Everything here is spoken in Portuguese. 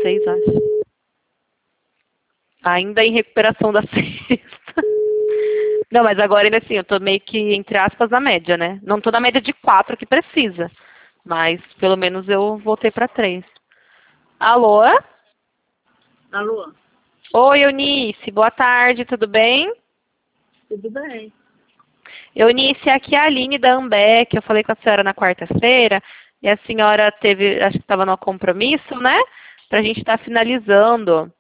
6, acho. Ainda em recuperação da sexta. Não, mas agora ainda assim, eu tô meio que, entre aspas, na média, né? Não tô na média de 4 que precisa. Mas pelo menos eu voltei pra 3. Alô? Alô? Oi, Eunice. Boa tarde, tudo bem? Tudo bem? Eunice, aqui é a Aline da Ambec. Eu falei com a senhora na quarta-feira e a senhora teve, acho que estava no compromisso, né? Pra gente estar finalizando